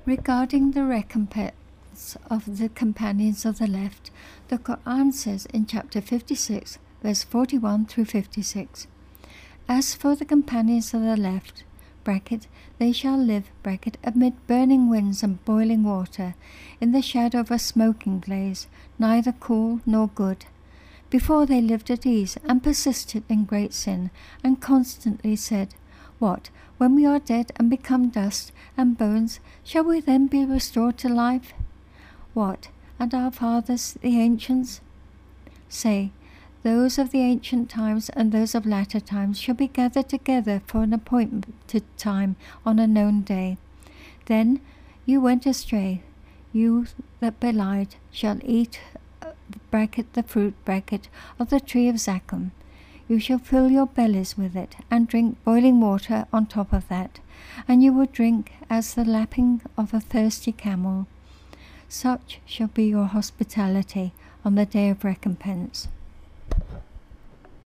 Regarding the recompense of the companions of the left, the Quran says in chapter 56, verse 41 through 56, "As for the companions of the left, they shall live, amid burning winds and boiling water, in the shadow of a smoking blaze, neither cool nor good. Before they lived at ease and persisted in great sin, and constantly said, 'What, when we are dead and become dust and bones, shall we then be restored to life? What, and our fathers, the ancients?' Say, those of the ancient times and those of latter times shall be gathered together for an appointed time on a known day. Then you went astray, you that belied shall eat the fruit of the tree of Zaqqum. You shall fill your bellies with it, and drink boiling water on top of that, and you will drink as the lapping of a thirsty camel. Such shall be your hospitality on the day of recompense."